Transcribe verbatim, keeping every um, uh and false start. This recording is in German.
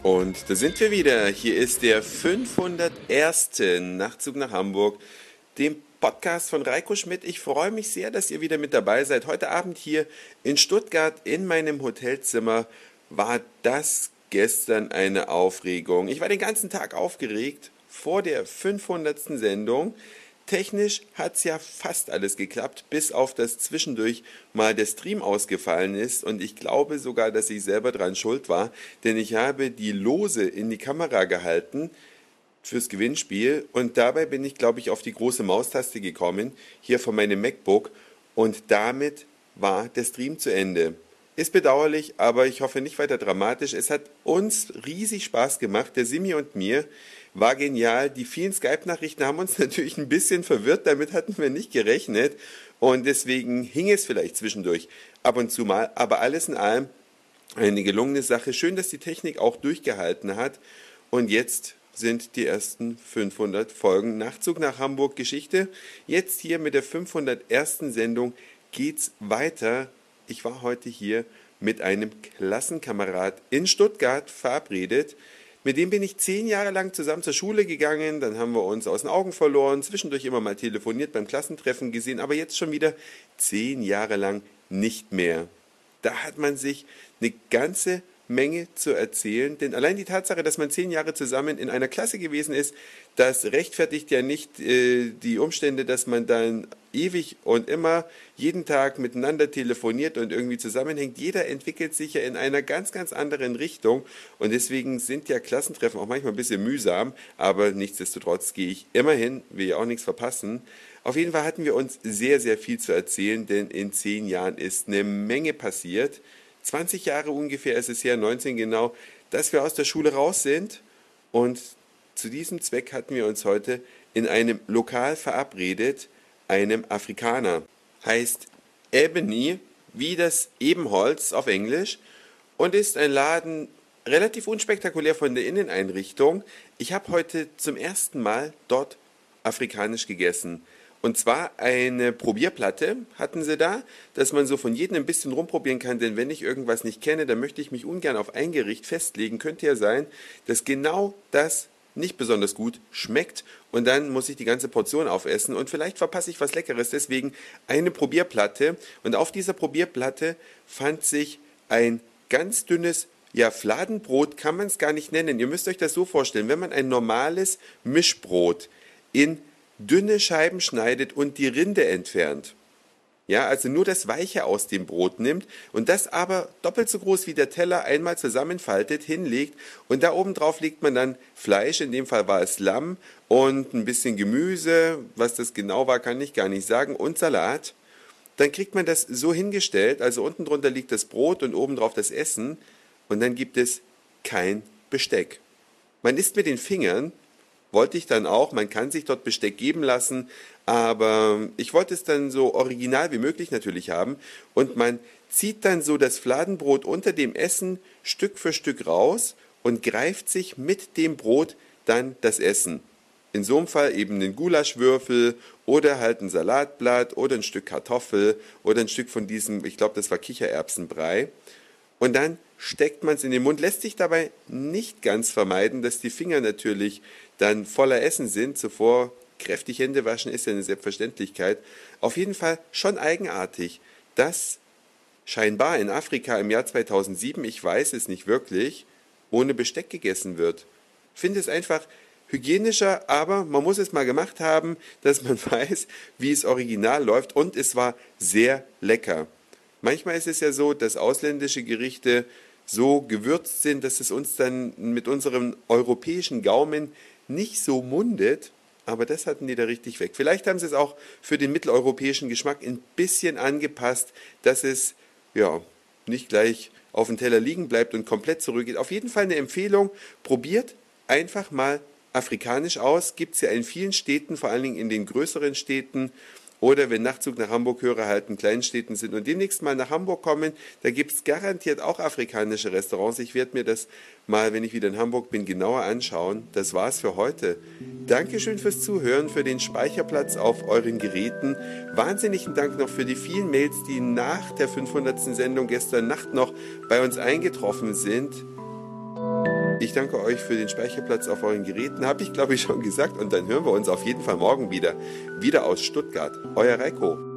Und da sind wir wieder. Hier ist der fünfhunderterste Nachtzug nach Hamburg, dem Podcast von Reiko Schmidt. Ich freue mich sehr, dass ihr wieder mit dabei seid. Heute Abend hier in Stuttgart in meinem Hotelzimmer war das gestern eine Aufregung. Ich war den ganzen Tag aufgeregt vor der fünfhundertsten Sendung. Technisch hat es ja fast alles geklappt, bis auf das zwischendurch mal der Stream ausgefallen ist. Und ich glaube sogar, dass ich selber dran schuld war, denn ich habe die Lose in die Kamera gehalten fürs Gewinnspiel. Und dabei bin ich, glaube ich, auf die große Maustaste gekommen, hier von meinem MacBook. Und damit war der Stream zu Ende. Ist bedauerlich, aber ich hoffe nicht weiter dramatisch. Es hat uns riesig Spaß gemacht, der Simi und mir. War genial. Die vielen Skype-Nachrichten haben uns natürlich ein bisschen verwirrt. Damit hatten wir nicht gerechnet. Und deswegen hing es vielleicht zwischendurch ab und zu mal. Aber alles in allem eine gelungene Sache. Schön, dass die Technik auch durchgehalten hat. Und jetzt sind die ersten fünfhundert Folgen Nachtzug nach Hamburg Geschichte. Jetzt hier mit der fünfhundertersten Sendung geht's weiter. Ich war heute hier mit einem Klassenkamerad in Stuttgart verabredet. Mit dem bin ich zehn Jahre lang zusammen zur Schule gegangen, dann haben wir uns aus den Augen verloren, zwischendurch immer mal telefoniert, beim Klassentreffen gesehen, aber jetzt schon wieder zehn Jahre lang nicht mehr. Da hat man sich eine ganze Menge zu erzählen, denn allein die Tatsache, dass man zehn Jahre zusammen in einer Klasse gewesen ist, das rechtfertigt ja nicht äh, die Umstände, dass man dann ewig und immer jeden Tag miteinander telefoniert und irgendwie zusammenhängt. Jeder entwickelt sich ja in einer ganz, ganz anderen Richtung und deswegen sind ja Klassentreffen auch manchmal ein bisschen mühsam, aber nichtsdestotrotz gehe ich immer hin, will ja auch nichts verpassen. Auf jeden Fall hatten wir uns sehr, sehr viel zu erzählen, denn in zehn Jahren ist eine Menge passiert. zwanzig Jahre ungefähr ist es her, neunzehn genau, dass wir aus der Schule raus sind. Und zu diesem Zweck hatten wir uns heute in einem Lokal verabredet, einem Afrikaner. Heißt Ebony, wie das Ebenholz auf Englisch, und ist ein Laden relativ unspektakulär von der Inneneinrichtung. Ich habe heute zum ersten Mal dort afrikanisch gegessen. Und zwar eine Probierplatte hatten sie da, dass man so von jedem ein bisschen rumprobieren kann, denn wenn ich irgendwas nicht kenne, dann möchte ich mich ungern auf ein Gericht festlegen. Könnte ja sein, dass genau das nicht besonders gut schmeckt und dann muss ich die ganze Portion aufessen und vielleicht verpasse ich was Leckeres. Deswegen eine Probierplatte und auf dieser Probierplatte fand sich ein ganz dünnes, ja, Fladenbrot kann man es gar nicht nennen. Ihr müsst euch das so vorstellen, wenn man ein normales Mischbrot in dünne Scheiben schneidet und die Rinde entfernt. Ja, also nur das Weiche aus dem Brot nimmt und das aber doppelt so groß wie der Teller einmal zusammenfaltet, hinlegt und da oben drauf legt man dann Fleisch, in dem Fall war es Lamm und ein bisschen Gemüse, was das genau war, kann ich gar nicht sagen, und Salat. Dann kriegt man das so hingestellt, also unten drunter liegt das Brot und oben drauf das Essen und dann gibt es kein Besteck. Man isst mit den Fingern. Wollte ich dann auch, man kann sich dort Besteck geben lassen, aber ich wollte es dann so original wie möglich natürlich haben und man zieht dann so das Fladenbrot unter dem Essen Stück für Stück raus und greift sich mit dem Brot dann das Essen. In so einem Fall eben einen Gulaschwürfel oder halt ein Salatblatt oder ein Stück Kartoffel oder ein Stück von diesem, ich glaube das war Kichererbsenbrei. Und dann steckt man es in den Mund, lässt sich dabei nicht ganz vermeiden, dass die Finger natürlich dann voller Essen sind. Zuvor kräftig Hände waschen ist ja eine Selbstverständlichkeit. Auf jeden Fall schon eigenartig, dass scheinbar in Afrika im Jahr zweitausendsieben, ich weiß es nicht wirklich, ohne Besteck gegessen wird. Ich finde es einfach hygienischer, aber man muss es mal gemacht haben, dass man weiß, wie es original läuft und es war sehr lecker. Manchmal ist es ja so, dass ausländische Gerichte so gewürzt sind, dass es uns dann mit unserem europäischen Gaumen nicht so mundet, aber das hatten die da richtig weg. Vielleicht haben sie es auch für den mitteleuropäischen Geschmack ein bisschen angepasst, dass es ja nicht gleich auf dem Teller liegen bleibt und komplett zurückgeht. Auf jeden Fall eine Empfehlung, probiert einfach mal afrikanisch aus, gibt es ja in vielen Städten, vor allen Dingen in den größeren Städten. Oder wenn Nachtzug nach Hamburg-Hörer halt in kleinen Städten sind und demnächst mal nach Hamburg kommen, da gibt es garantiert auch afrikanische Restaurants. Ich werde mir das mal, wenn ich wieder in Hamburg bin, genauer anschauen. Das war's für heute. Dankeschön fürs Zuhören, für den Speicherplatz auf euren Geräten. Wahnsinnigen Dank noch für die vielen Mails, die nach der fünfhundertsten Sendung gestern Nacht noch bei uns eingetroffen sind. Ich danke euch für den Speicherplatz auf euren Geräten, habe ich glaube ich schon gesagt. Und dann hören wir uns auf jeden Fall morgen wieder. Wieder aus Stuttgart. Euer Reiko.